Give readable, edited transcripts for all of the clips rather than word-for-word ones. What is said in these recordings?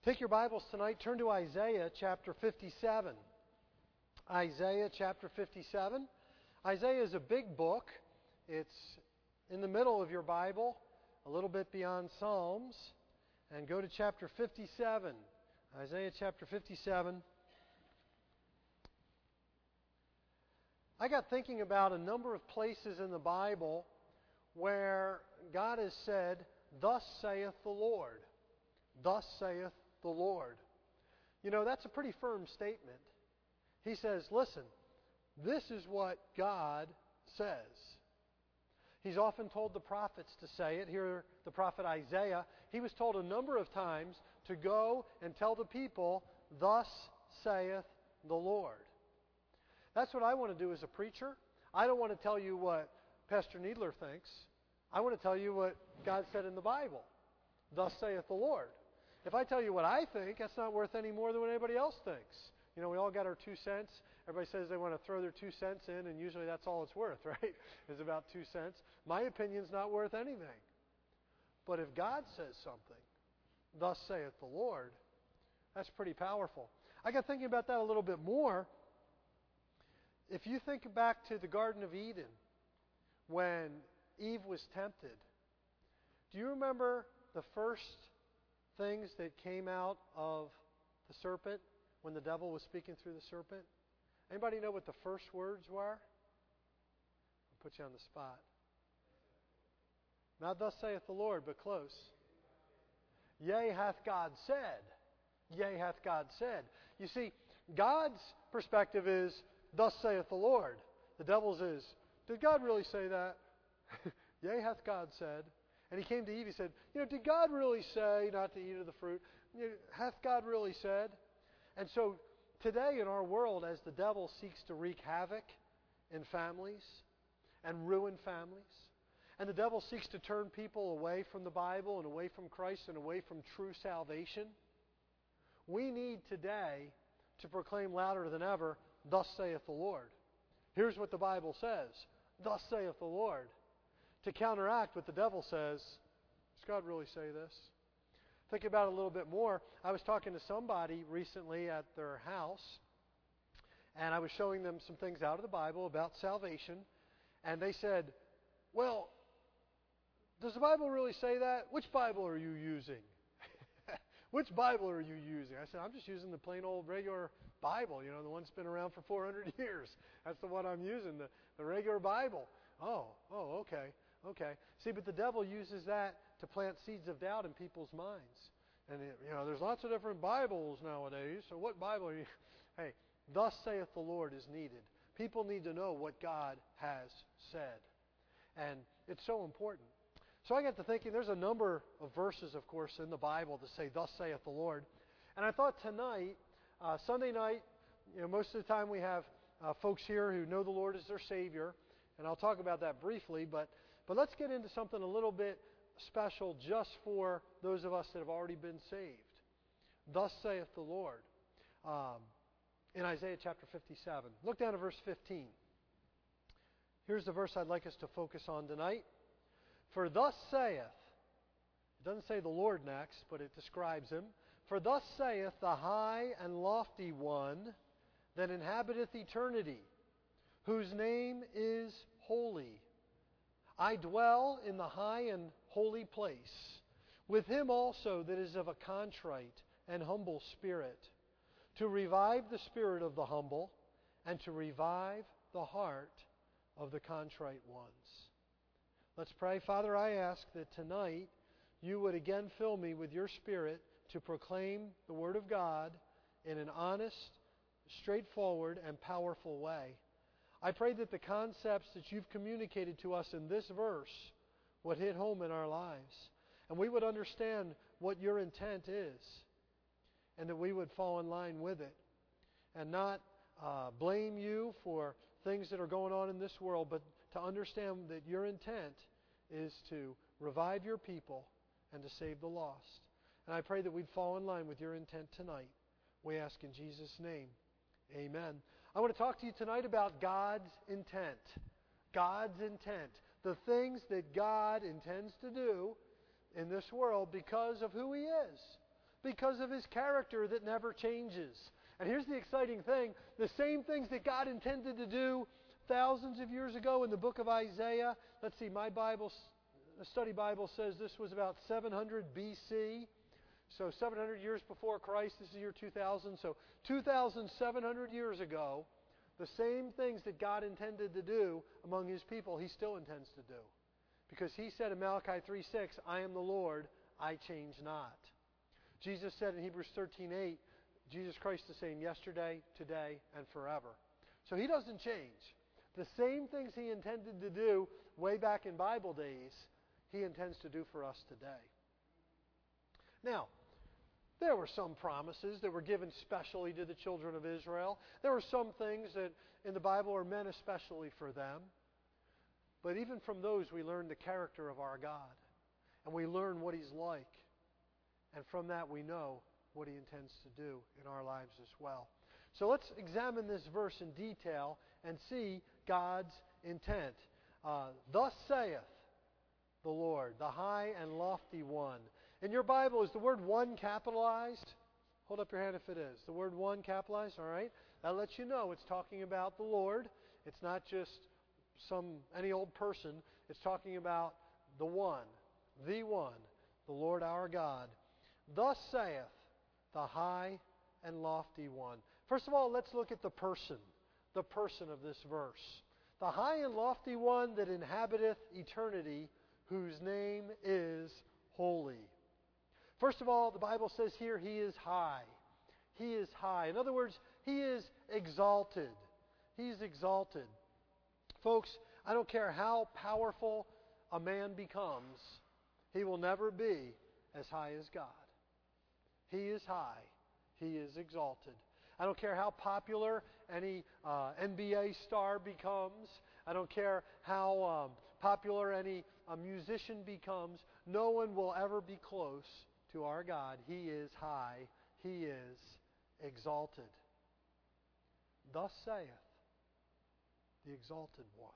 Take your Bibles tonight, turn to Isaiah chapter 57. Isaiah chapter 57. Isaiah is a big book. It's in the middle of your Bible, a little bit beyond Psalms. And go to chapter 57. Isaiah chapter 57. I got thinking about a number of places in the Bible where God has said, "Thus saith the Lord." Thus saith the Lord. You know, that's a pretty firm statement. He says, listen, this is what God says. He's often told the prophets to say it. Here, the prophet Isaiah, he was told a number of times to go and tell the people, "Thus saith the Lord." That's what I want to do as a preacher. I don't want to tell you what Pastor Needler thinks. I want to tell you what God said in the Bible. Thus saith the Lord. If I tell you what I think, that's not worth any more than what anybody else thinks. You know, we all got our 2 cents. Everybody says they want to throw their 2 cents in, and usually that's all it's worth, right? Is about 2 cents. My opinion's not worth anything. But if God says something, "Thus saith the Lord," that's pretty powerful. I got thinking about that a little bit more. If you think back to the Garden of Eden, when Eve was tempted, do you remember the first things that came out of the serpent when the devil was speaking through the serpent? Anybody know what the first words were? I'll put you on the spot. Not "thus saith the Lord," but close. Yea, hath God said. Yea, hath God said. You see, God's perspective is, "Thus saith the Lord." The devil's is, "Did God really say that?" Yea, hath God said. And he came to Eve, he said, "Did God really say not to eat of the fruit? Hath God really said?" And so today in our world, as the devil seeks to wreak havoc in families and ruin families, and the devil seeks to turn people away from the Bible and away from Christ and away from true salvation, we need today to proclaim louder than ever, "Thus saith the Lord." Here's what the Bible says. "Thus saith the Lord." To counteract what the devil says, "Does God really say this?" Think about it a little bit more. I was talking to somebody recently at their house, and I was showing them some things out of the Bible about salvation, and they said, "Well, does the Bible really say that? Which Bible are you using?" "Which Bible are you using?" I said, "I'm just using the plain old regular Bible, the one that's been around for 400 years. That's the one I'm using, the regular Bible." Oh, okay. See, but the devil uses that to plant seeds of doubt in people's minds. And, there's lots of different Bibles nowadays, so what Bible are you... Hey, "Thus saith the Lord" is needed. People need to know what God has said. And it's so important. So I got to thinking, there's a number of verses, of course, in the Bible that say, "Thus saith the Lord." And I thought tonight, Sunday night, most of the time we have folks here who know the Lord as their Savior. And I'll talk about that briefly, but let's get into something a little bit special just for those of us that have already been saved. "Thus saith the Lord." In Isaiah chapter 57. Look down at verse 15. Here's the verse I'd like us to focus on tonight. "For thus saith," it doesn't say the Lord next, but it describes Him. "For thus saith the high and lofty one that inhabiteth eternity, whose name is holy. I dwell in the high and holy place, with him also that is of a contrite and humble spirit, to revive the spirit of the humble, and to revive the heart of the contrite ones." Let's pray. Father, I ask that tonight you would again fill me with your Spirit to proclaim the Word of God in an honest, straightforward, and powerful way. I pray that the concepts that you've communicated to us in this verse would hit home in our lives, and we would understand what your intent is, and that we would fall in line with it, and not blame you for things that are going on in this world, but to understand that your intent is to revive your people and to save the lost. And I pray that we'd fall in line with your intent tonight. We ask in Jesus' name. Amen. I want to talk to you tonight about God's intent. God's intent. The things that God intends to do in this world because of who He is. because of His character that never changes. And here's the exciting thing. The same things that God intended to do thousands of years ago in the book of Isaiah. Let's see, my Bible, the study Bible says this was about 700 BC. So 700 years before Christ. This is the year 2000. So 2,700 years ago, the same things that God intended to do among His people, He still intends to do. Because He said in Malachi 3:6, I am the Lord, I change not. Jesus said in Hebrews 13:8, Jesus Christ is the same yesterday, today, and forever. So He doesn't change. The same things He intended to do way back in Bible days, He intends to do for us today. Now, there were some promises that were given specially to the children of Israel. There were some things that in the Bible are meant especially for them. But even from those, we learn the character of our God. And we learn what He's like. And from that, we know what He intends to do in our lives as well. So let's examine this verse in detail and see God's intent. Thus saith the Lord, the high and lofty one. In your Bible, is the word one capitalized? Hold up your hand if it is. The word one capitalized, all right? That lets you know it's talking about the Lord. It's not just any old person. It's talking about the one, the Lord our God. Thus saith the high and lofty one. First of all, let's look at the person of this verse. The high and lofty one that inhabiteth eternity, whose name is holy. First of all, the Bible says here He is high. He is high. In other words, He is exalted. He's exalted. Folks, I don't care how powerful a man becomes, he will never be as high as God. He is high. He is exalted. I don't care how popular any NBA star becomes. I don't care how popular any musician becomes. No one will ever be close to our God. He is high. He is exalted. Thus saith the exalted one.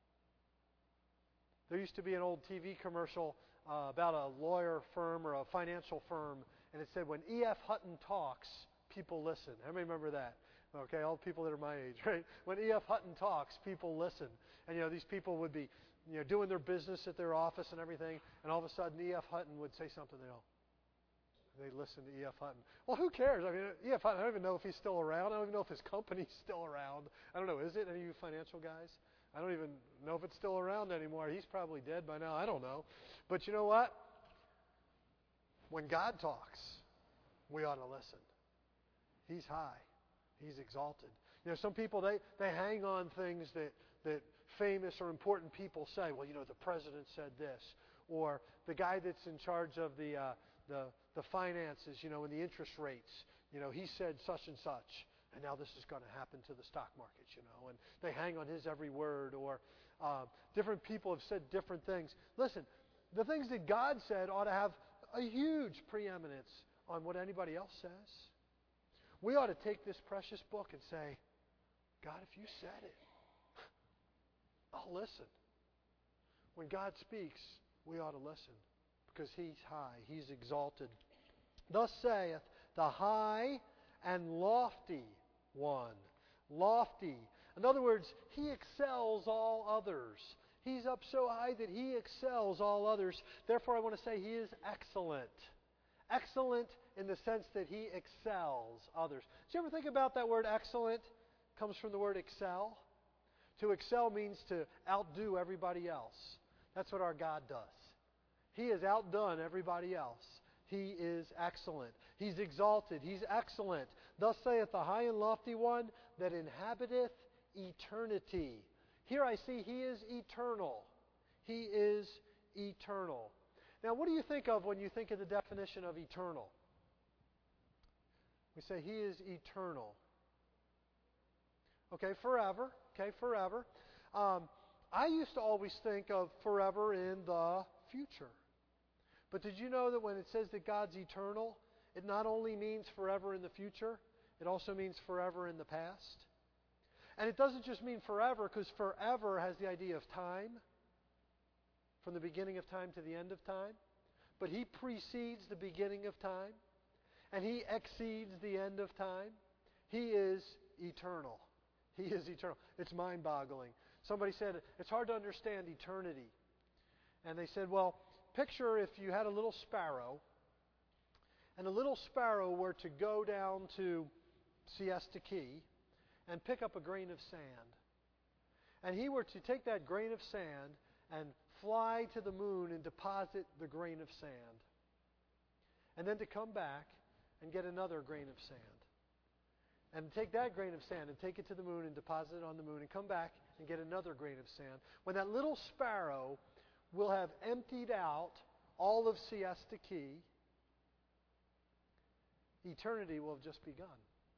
There used to be an old TV commercial about a lawyer firm or a financial firm, and it said, when E.F. Hutton talks, people listen. How many remember that? Okay, all the people that are my age, right? When E.F. Hutton talks, people listen. And, these people would be, doing their business at their office and everything, and all of a sudden E.F. Hutton would say something, they listen to E.F. Hutton. Well, who cares? I mean, E.F. Hutton, I don't even know if he's still around. I don't even know if his company's still around. I don't know. Is it? Any of you financial guys? I don't even know if it's still around anymore. He's probably dead by now. I don't know. But you know what? When God talks, we ought to listen. He's high. He's exalted. Some people, they hang on things that famous or important people say. Well, the president said this. Or the guy that's in charge of the finances, and the interest rates. He said such and such. And now this is going to happen to the stock market, and they hang on his every word. Or different people have said different things. Listen, the things that God said ought to have a huge preeminence on what anybody else says. We ought to take this precious book and say, God, if you said it, I'll listen. When God speaks, we ought to listen because He's high. He's exalted. Thus saith the high and lofty one. Lofty. In other words, He excels all others. He's up so high that He excels all others. Therefore, I want to say He is excellent. Excellent in the sense that He excels others. Did you ever think about that word excellent? It comes from the word excel. To excel means to outdo everybody else. That's what our God does. He has outdone everybody else. He is excellent. He's exalted. He's excellent. Thus saith the high and lofty one that inhabiteth eternity. Here I see He is eternal. He is eternal. Now, what do you think of when you think of the definition of eternal? We say He is eternal. Okay, forever. Okay, forever. I used to always think of forever in the future. But did you know that when it says that God's eternal, it not only means forever in the future, it also means forever in the past? And it doesn't just mean forever, because forever has the idea of time, from the beginning of time to the end of time. But He precedes the beginning of time. and He exceeds the end of time. He is eternal. He is eternal. It's mind-boggling. Somebody said, it's hard to understand eternity. And they said, well, picture if you had a little sparrow, and a little sparrow were to go down to Siesta Key and pick up a grain of sand. And he were to take that grain of sand and fly to the moon and deposit the grain of sand. And then to come back and get another grain of sand. And take that grain of sand and take it to the moon and deposit it on the moon and come back and get another grain of sand. When that little sparrow will have emptied out all of Siesta Key, eternity will have just begun.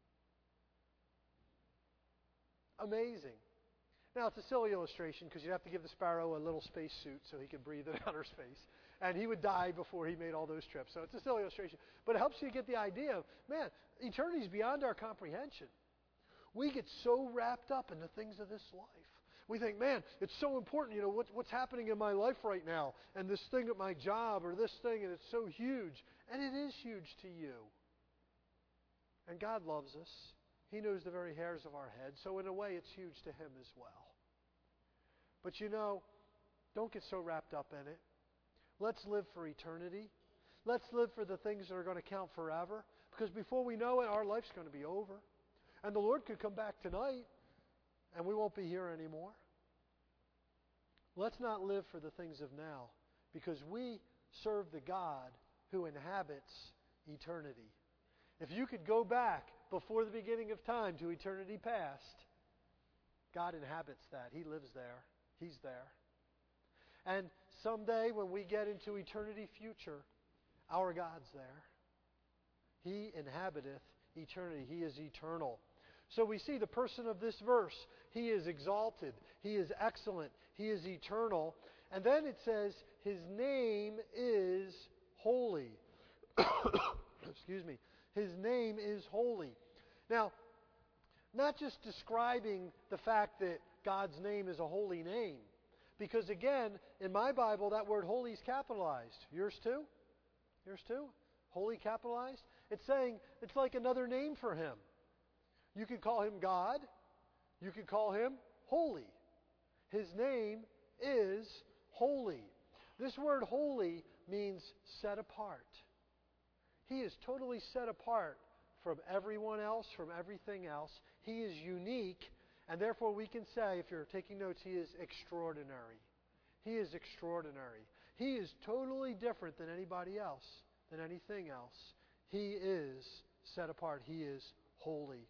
Amazing. Now, it's a silly illustration because you'd have to give the sparrow a little spacesuit so he could breathe in outer space. And he would die before he made all those trips. So it's a silly illustration. But it helps you get the idea of, man, eternity is beyond our comprehension. We get so wrapped up in the things of this life. We think, man, it's so important, what's happening in my life right now, and this thing at my job, or this thing, and it's so huge. And it is huge to you. And God loves us. He knows the very hairs of our head. So in a way, it's huge to Him as well. But don't get so wrapped up in it. Let's live for eternity. Let's live for the things that are going to count forever. Because before we know it, our life's going to be over. And the Lord could come back tonight, and we won't be here anymore. Let's not live for the things of now, because we serve the God who inhabits eternity. If you could go back before the beginning of time to eternity past, God inhabits that. He lives there. He's there. And someday when we get into eternity future, our God's there. He inhabiteth eternity. He is eternal. So we see the person of this verse. He is exalted. He is excellent. He is eternal. And then it says, His name is holy. Excuse me. His name is holy. Now, not just describing the fact that God's name is a holy name. Because again, in my Bible, that word holy is capitalized. Yours too? Yours too? Holy capitalized? It's saying it's like another name for Him. You could call Him God. You could call Him holy. His name is holy. This word holy means set apart. He is totally set apart from everyone else, from everything else. He is unique, and therefore we can say, if you're taking notes, He is extraordinary. He is extraordinary. He is totally different than anybody else, than anything else. He is set apart. He is holy.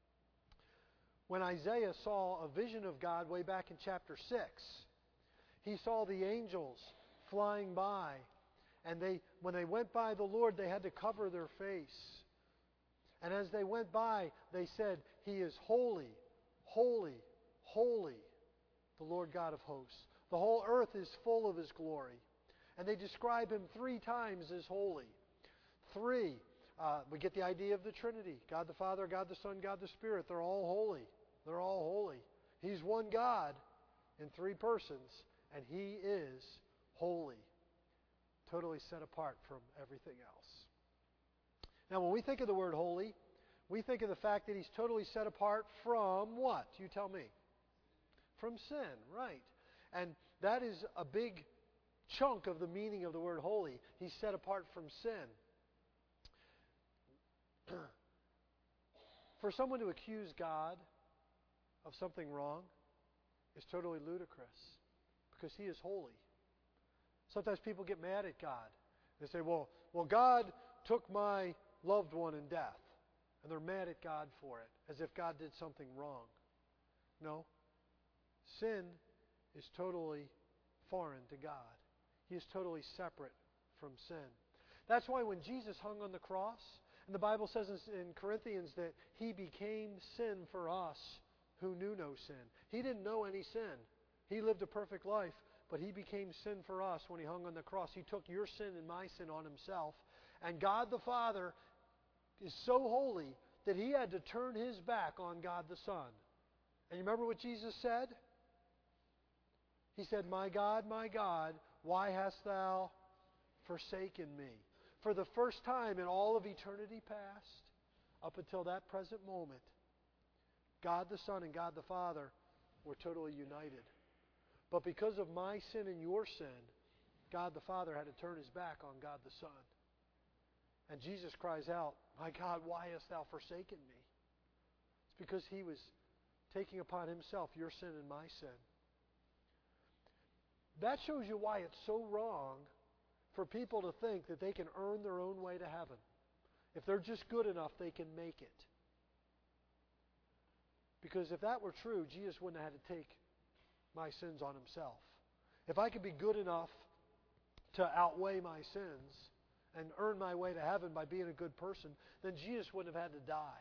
When Isaiah saw a vision of God way back in chapter 6, he saw the angels flying by. And when they went by the Lord, they had to cover their face. And as they went by, they said, He is holy, holy, holy, the Lord God of hosts. The whole earth is full of His glory. And they describe Him 3 times as holy. 3, we get the idea of the Trinity. God the Father, God the Son, God the Spirit. They're all holy. They're all holy. He's one God in 3 persons, and He is holy. Totally set apart from everything else. Now, when we think of the word holy, we think of the fact that He's totally set apart from what? You tell me. From sin, right. And that is a big chunk of the meaning of the word holy. He's set apart from sin. For someone to accuse God of something wrong is totally ludicrous because He is holy. Sometimes people get mad at God. They say, well, God took my loved one in death. And they're mad at God for it, as if God did something wrong. No. Sin is totally foreign to God. He is totally separate from sin. That's why when Jesus hung on the cross, and the Bible says in Corinthians that He became sin for us who knew no sin. He didn't know any sin. He lived a perfect life, but He became sin for us when He hung on the cross. He took your sin and my sin on Himself. And God the Father is so holy that He had to turn His back on God the Son. And you remember what Jesus said? He said, my God, why hast Thou forsaken me? for the first time in all of eternity past, up until that present moment, God the Son and God the Father were totally united. But because of my sin and your sin, God the Father had to turn His back on God the Son. And Jesus cries out, "My God, why hast thou forsaken me?" It's because He was taking upon Himself your sin and my sin. That shows you why it's so wrong for people to think that they can earn their own way to heaven. If they're just good enough, they can make it. Because if that were true, Jesus wouldn't have had to take my sins on Himself. If I could be good enough to outweigh my sins and earn my way to heaven by being a good person, then Jesus wouldn't have had to die.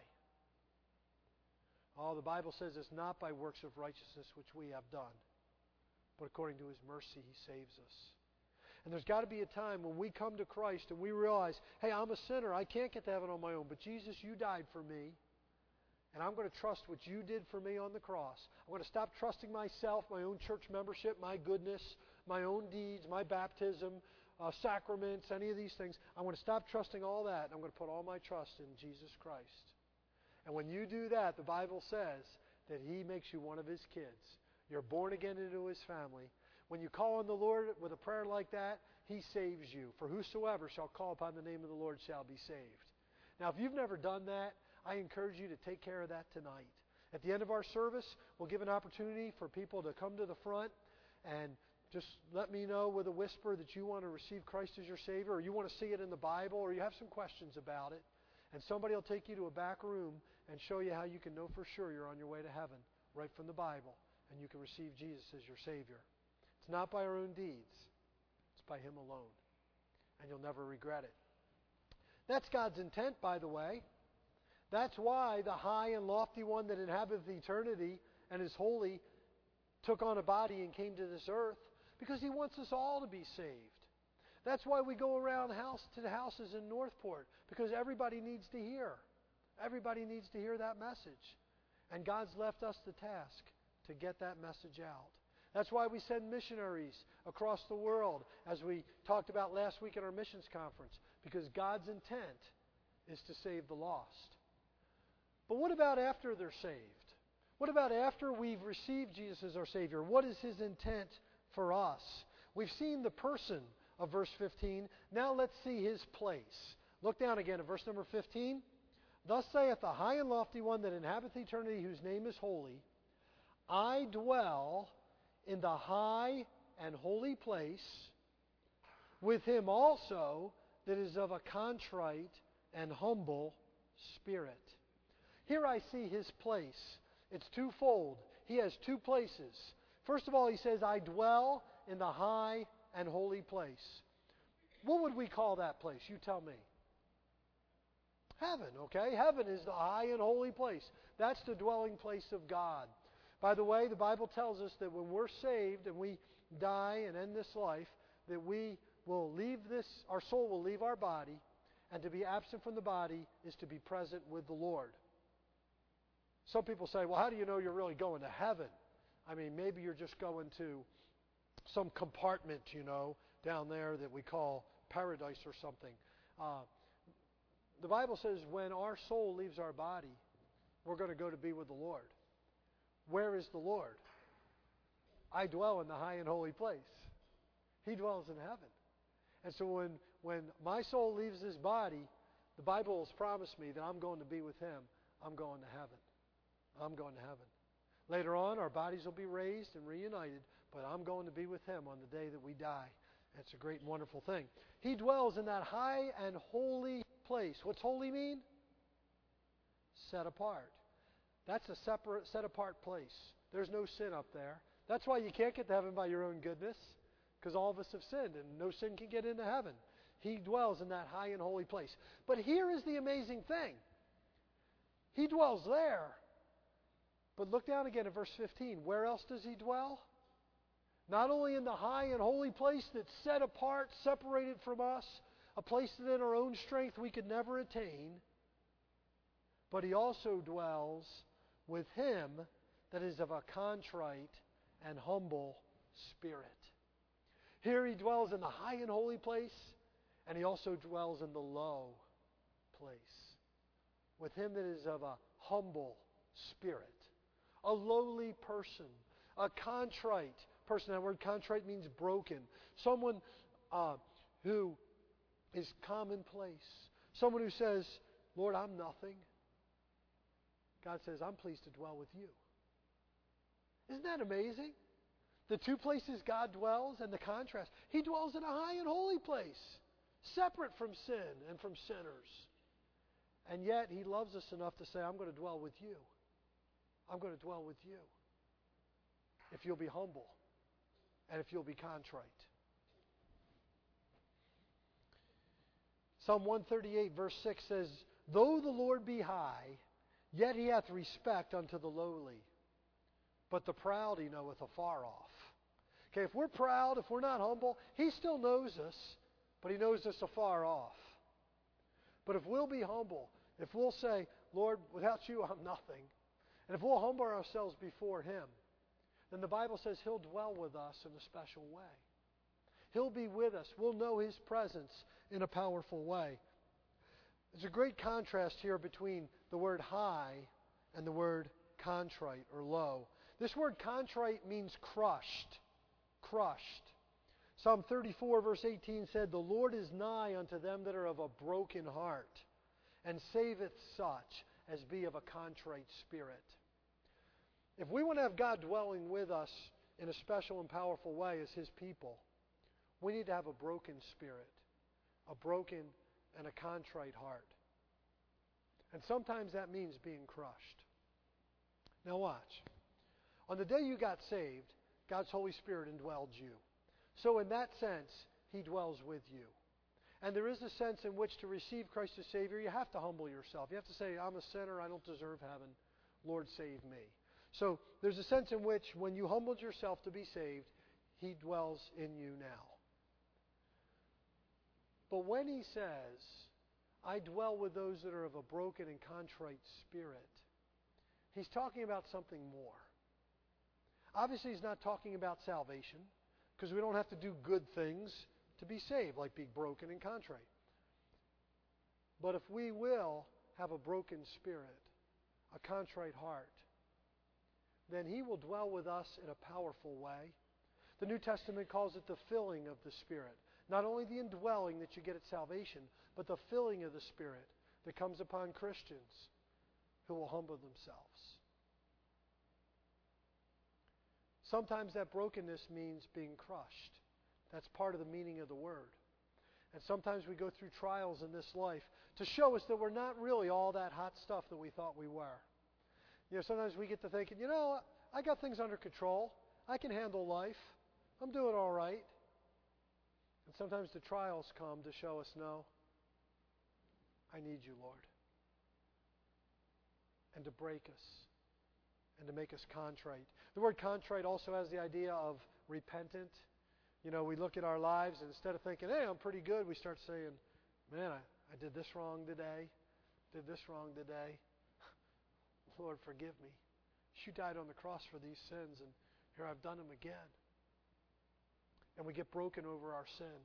Oh, the Bible says it's not by works of righteousness which we have done, but according to His mercy He saves us. And there's got to be a time when we come to Christ and we realize, hey, I'm a sinner. I can't get to heaven on my own. But Jesus, You died for me. And I'm going to trust what You did for me on the cross. I'm going to stop trusting myself, my own church membership, my goodness, my own deeds, my baptism, sacraments, any of these things. I'm going to stop trusting all that. And I'm going to put all my trust in Jesus Christ. And when you do that, the Bible says that He makes you one of His kids. You're born again into His family. When you call on the Lord with a prayer like that, He saves you. For whosoever shall call upon the name of the Lord shall be saved. Now, if you've never done that, I encourage you to take care of that tonight. At the end of our service, we'll give an opportunity for people to come to the front and just let me know with a whisper that you want to receive Christ as your Savior, or you want to see it in the Bible, or you have some questions about it. And somebody will take you to a back room and show you how you can know for sure you're on your way to heaven, right from the Bible, and you can receive Jesus as your Savior. It's not by our own deeds. It's by Him alone. And you'll never regret it. That's God's intent, by the way. That's why the high and lofty one that inhabiteth eternity and is holy took on a body and came to this earth, because He wants us all to be saved. That's why we go around house to the houses in Northport, because everybody needs to hear. Everybody needs to hear that message. And God's left us the task to get that message out. That's why we send missionaries across the world, as we talked about last week at our missions conference, because God's intent is to save the lost. But what about after they're saved? What about after we've received Jesus as our Savior? What is His intent for us? We've seen the person of verse 15. Now let's see His place. Look down again at verse number 15. Thus saith the high and lofty one that inhabiteth eternity, whose name is holy, I dwell in the high and holy place with him also that is of a contrite and humble spirit. Here I see His place. It's twofold. He has two places. First of all, He says, I dwell in the high and holy place. What would we call that place? You tell me. Heaven, okay? Heaven is the high and holy place. That's the dwelling place of God. By the way, the Bible tells us that when we're saved and we die and end this life, that we will leave this, our soul will leave our body, and to be absent from the body is to be present with the Lord. Some people say, well, how do you know you're really going to heaven? I mean, maybe you're just going to some compartment, down there that we call paradise or something. The Bible says when our soul leaves our body, we're going to go to be with the Lord. Where is the Lord? I dwell in the high and holy place. He dwells in heaven. And so when my soul leaves this body, the Bible has promised me that I'm going to be with Him. I'm going to heaven. I'm going to heaven. Later on, our bodies will be raised and reunited, but I'm going to be with Him on the day that we die. It's a great and wonderful thing. He dwells in that high and holy place. What's holy mean? Set apart. That's a separate, set apart place. There's no sin up there. That's why you can't get to heaven by your own goodness, because all of us have sinned and no sin can get into heaven. He dwells in that high and holy place. But here is the amazing thing. He dwells there. But look down again at verse 15. Where else does He dwell? Not only in the high and holy place that's set apart, separated from us, a place that in our own strength we could never attain, but He also dwells with him that is of a contrite and humble spirit. Here He dwells in the high and holy place, And He also dwells in the low place. With him that is of a humble spirit, a lowly person, a contrite person. That word contrite means broken. Someone who is commonplace. Someone who says, Lord, I'm nothing. God says, I'm pleased to dwell with you. Isn't that amazing? The two places God dwells and the contrast. He dwells in a high and holy place, separate from sin and from sinners. And yet He loves us enough to say, I'm going to dwell with you. I'm going to dwell with you. If you'll be humble and if you'll be contrite. Psalm 138 verse 6 says, Though the Lord be high, yet He hath respect unto the lowly. But the proud He knoweth afar off. Okay, if we're proud, if we're not humble, He still knows us, but He knows us afar off. But if we'll be humble, if we'll say, Lord, without you I'm nothing, and if we'll humble ourselves before Him, then the Bible says He'll dwell with us in a special way. He'll be with us. We'll know His presence in a powerful way. There's a great contrast here between the word high and the word contrite or low. This word contrite means crushed. Crushed. Psalm 34 verse 18 said, The Lord is nigh unto them that are of a broken heart, and saveth such as be of a contrite spirit. If we want to have God dwelling with us in a special and powerful way as His people, we need to have a broken spirit, a broken and a contrite heart. And sometimes that means being crushed. Now watch. On the day you got saved, God's Holy Spirit indwelled you. So in that sense, He dwells with you. And there is a sense in which to receive Christ as Savior, you have to humble yourself. You have to say, I'm a sinner, I don't deserve heaven. Lord, save me. So there's a sense in which when you humbled yourself to be saved, He dwells in you now. But when He says, I dwell with those that are of a broken and contrite spirit, He's talking about something more. Obviously, He's not talking about salvation, because we don't have to do good things to be saved, like be broken and contrite. But if we will have a broken spirit, a contrite heart, then He will dwell with us in a powerful way. The New Testament calls it the filling of the Spirit. Not only the indwelling that you get at salvation, but the filling of the Spirit that comes upon Christians who will humble themselves. Sometimes that brokenness means being crushed. That's part of the meaning of the word. And sometimes we go through trials in this life to show us that we're not really all that hot stuff that we thought we were. You know, sometimes we get to thinking, I got things under control. I can handle life. I'm doing all right. And sometimes the trials come to show us, no, I need you, Lord. And to break us. And to make us contrite. The word contrite also has the idea of repentant. We look at our lives and instead of thinking, hey, I'm pretty good, we start saying, man, I did this wrong today. Did this wrong today. Lord, forgive me. You died on the cross for these sins, and here I've done them again. And we get broken over our sin.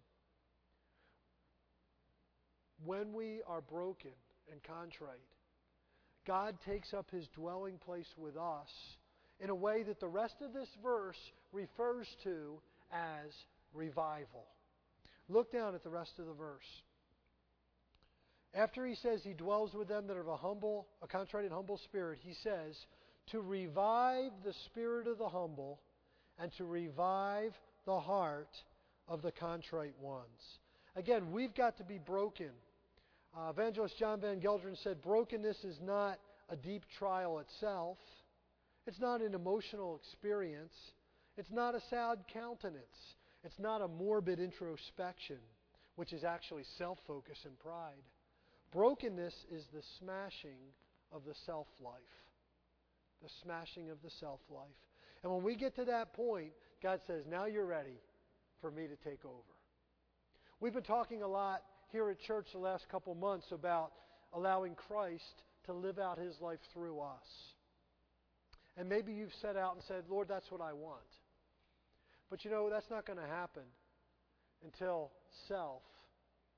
When we are broken and contrite, God takes up His dwelling place with us in a way that the rest of this verse refers to as revival. Look down at the rest of the verse. After He says He dwells with them that are of a contrite and humble spirit, He says, to revive the spirit of the humble and to revive the heart of the contrite ones. Again, we've got to be broken. Evangelist John Van Gelderen said, brokenness is not a deep trial itself. It's not an emotional experience. It's not a sad countenance. It's not a morbid introspection, which is actually self-focus and pride. Brokenness is the smashing of the self-life. The smashing of the self-life. And when we get to that point, God says, now you're ready for me to take over. We've been talking a lot here at church the last couple months about allowing Christ to live out His life through us. And maybe you've set out and said, Lord, that's what I want. But that's not going to happen until self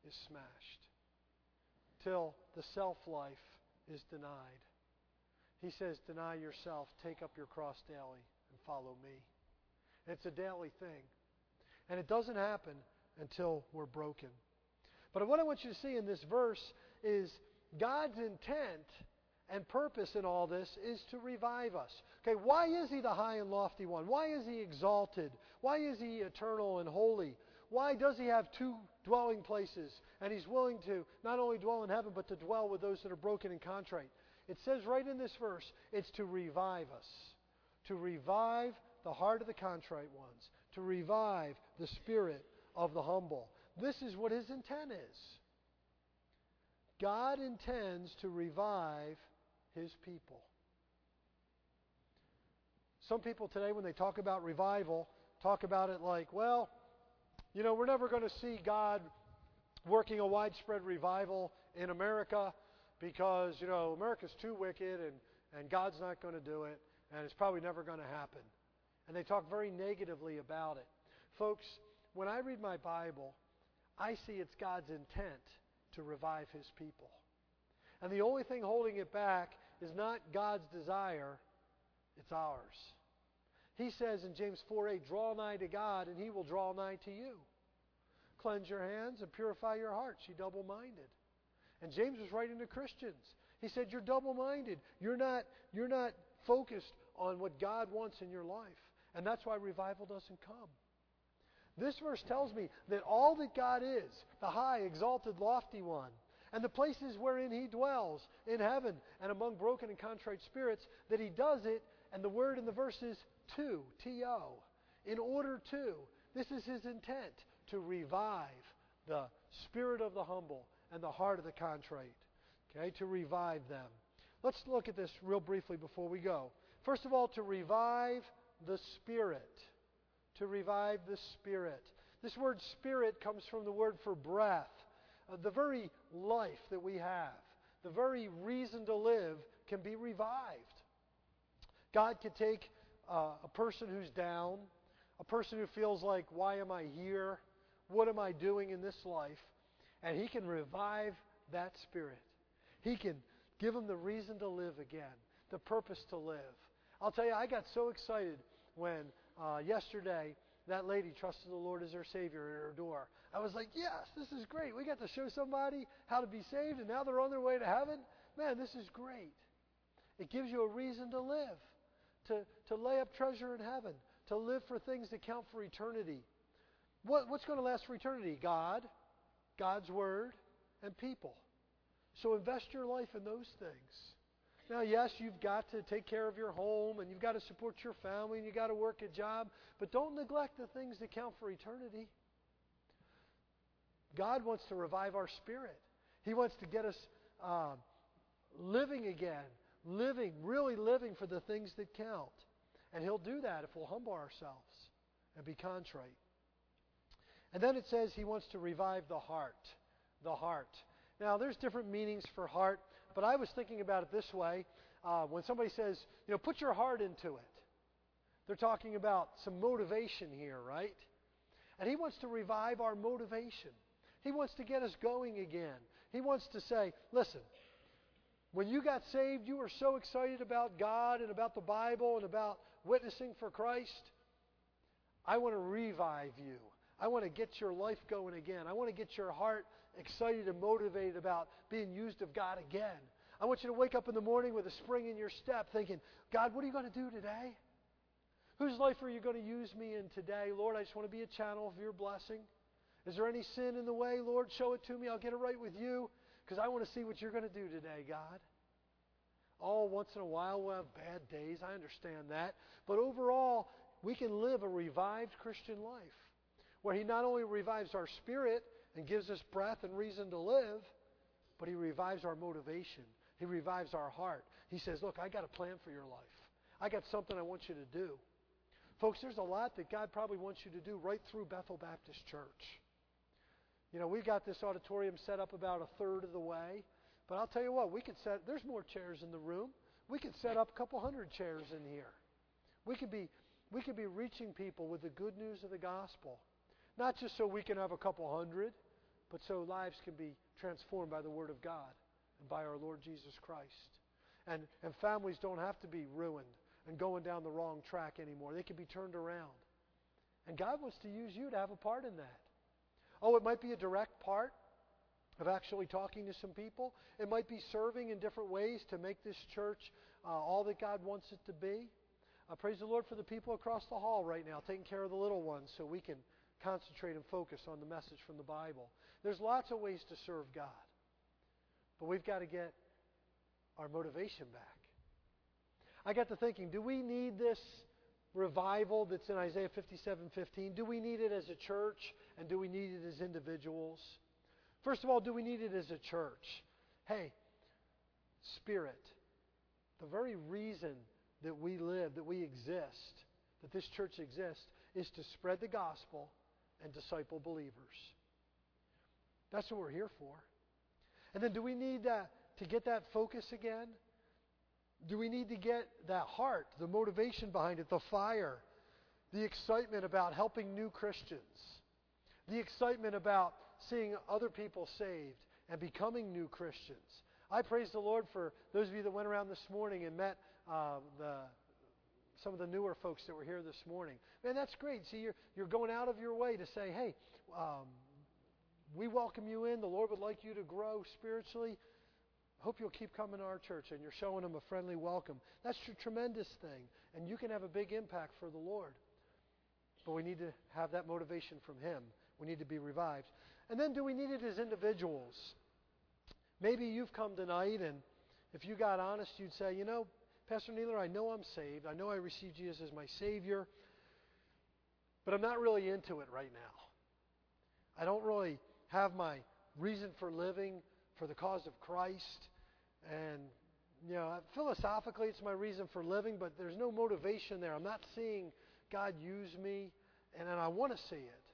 is smashed, till the self-life is denied. He says, deny yourself, take up your cross daily, and follow me. It's a daily thing. And it doesn't happen until we're broken. But what I want you to see in this verse is God's intent and purpose in all this is to revive us. Okay, why is He the high and lofty one? Why is He exalted? Why is He eternal and holy? Why does He have two dwelling places? And He's willing to not only dwell in heaven, but to dwell with those that are broken and contrite. It says right in this verse, it's to revive us. To revive the heart of the contrite ones. To revive the spirit of the humble. This is what His intent is. God intends to revive His people. Some people today, when they talk about revival, talk about it like, well, we're never going to see God working a widespread revival in America because, America's too wicked and God's not going to do it and it's probably never going to happen. And they talk very negatively about it. Folks, when I read my Bible, I see it's God's intent to revive His people. And the only thing holding it back is not God's desire, it's ours. He says in James 4:8, draw nigh to God and He will draw nigh to you. Cleanse your hands and purify your hearts, ye double-minded. And James was writing to Christians. He said, you're double-minded. You're not focused on what God wants in your life. And that's why revival doesn't come. This verse tells me that all that God is, the high, exalted, lofty one, and the places wherein He dwells, in heaven and among broken and contrite spirits, that He does it, and the word in the verse is to, T-O, in order to. This is His intent, to revive the spirit of the humble and the heart of the contrite. Okay, to revive them. Let's look at this real briefly before we go. First of all, to revive the Spirit. To revive the Spirit. This word Spirit comes from the word for breath. The very life that we have, the very reason to live can be revived. God can take a person who's down, a person who feels like, why am I here? What am I doing in this life? And He can revive that spirit. He can give them the reason to live again, the purpose to live. I'll tell you, I got so excited when yesterday that lady trusted the Lord as her Savior at her door. I was like, yes, this is great. We got to show somebody how to be saved, and now they're on their way to heaven. Man, this is great. It gives you a reason to live, to lay up treasure in heaven, to live for things that count for eternity. What's going to last for eternity? God, God's Word, and people. So invest your life in those things. Now, yes, you've got to take care of your home, and you've got to support your family, and you've got to work a job, but don't neglect the things that count for eternity. God wants to revive our spirit. He wants to get us living again, really living for the things that count. And He'll do that if we'll humble ourselves and be contrite. And then it says He wants to revive the heart. The heart. Now, there's different meanings for heart, but I was thinking about it this way. When somebody says, put your heart into it, they're talking about some motivation here, right? And He wants to revive our motivation. He wants to get us going again. He wants to say, listen, when you got saved, you were so excited about God and about the Bible and about witnessing for Christ. I want to revive you. I want to get your life going again. I want to get your heart excited and motivated about being used of God again. I want you to wake up in the morning with a spring in your step thinking, God, what are you going to do today? Whose life are you going to use me in today? Lord, I just want to be a channel of your blessing. Is there any sin in the way? Lord, show it to me. I'll get it right with you because I want to see what you're going to do today, God. Once in a while we'll have bad days. I understand that. But overall, we can live a revived Christian life where He not only revives our spirit and gives us breath and reason to live, but He revives our motivation. He revives our heart. He says, look, I got a plan for your life. I got something I want you to do. Folks, there's a lot that God probably wants you to do right through Bethel Baptist Church. We've got this auditorium set up about a third of the way. But I'll tell you what, there's more chairs in the room. We could set up a couple hundred chairs in here. We could be reaching people with the good news of the gospel. Not just so we can have a couple hundred, but so lives can be transformed by the Word of God and by our Lord Jesus Christ. And families don't have to be ruined and going down the wrong track anymore. They can be turned around. And God wants to use you to have a part in that. Oh, it might be a direct part of actually talking to some people. It might be serving in different ways to make this church all that God wants it to be. Praise the Lord for the people across the hall right now taking care of the little ones so we can concentrate and focus on the message from the Bible. There's lots of ways to serve God. But we've got to get our motivation back. I got to thinking, do we need this revival that's in Isaiah 57:15? Do we need it as a church, and do we need it as individuals? First of all, do we need it as a church? Hey, Spirit, the very reason that we live, that we exist, that this church exists, is to spread the gospel and disciple believers. That's what we're here for. And then do we need to get that focus again? Do we need to get that heart, the motivation behind it, the fire, the excitement about helping new Christians, the excitement about seeing other people saved and becoming new Christians? I praise the Lord for those of you that went around this morning and met some of the newer folks that were here this morning. Man, that's great. See, you're going out of your way to say, hey, we welcome you in. The Lord would like you to grow spiritually. Hope you'll keep coming to our church, and you're showing them a friendly welcome. That's a tremendous thing, and you can have a big impact for the Lord. But we need to have that motivation from Him. We need to be revived. And then do we need it as individuals? Maybe you've come tonight, and if you got honest, you'd say, you know, Pastor Neeler, I know I'm saved. I know I received Jesus as my Savior, but I'm not really into it right now. I don't really have my reason for living for the cause of Christ. And, you know, philosophically it's my reason for living, but there's no motivation there. I'm not seeing God use me, and I want to see it.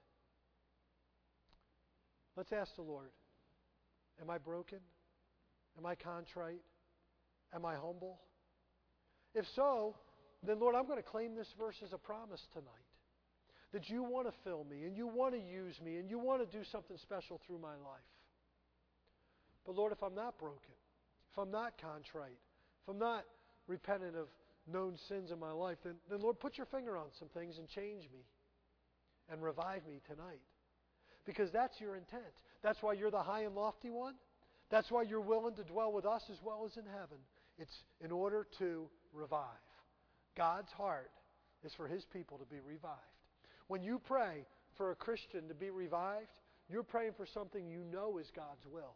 Let's ask the Lord, am I broken? Am I contrite? Am I humble? If so, then Lord, I'm going to claim this verse as a promise tonight. That you want to fill me, and you want to use me, and you want to do something special through my life. But Lord, if I'm not broken, if I'm not contrite, if I'm not repentant of known sins in my life, then Lord, put your finger on some things and change me and revive me tonight. Because that's your intent. That's why you're the high and lofty one. That's why you're willing to dwell with us as well as in heaven. It's in order to revive. God's heart is for His people to be revived. When you pray for a Christian to be revived, you're praying for something you know is God's will.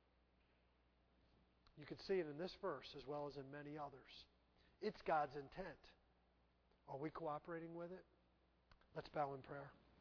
You can see it in this verse as well as in many others. It's God's intent. Are we cooperating with it? Let's bow in prayer.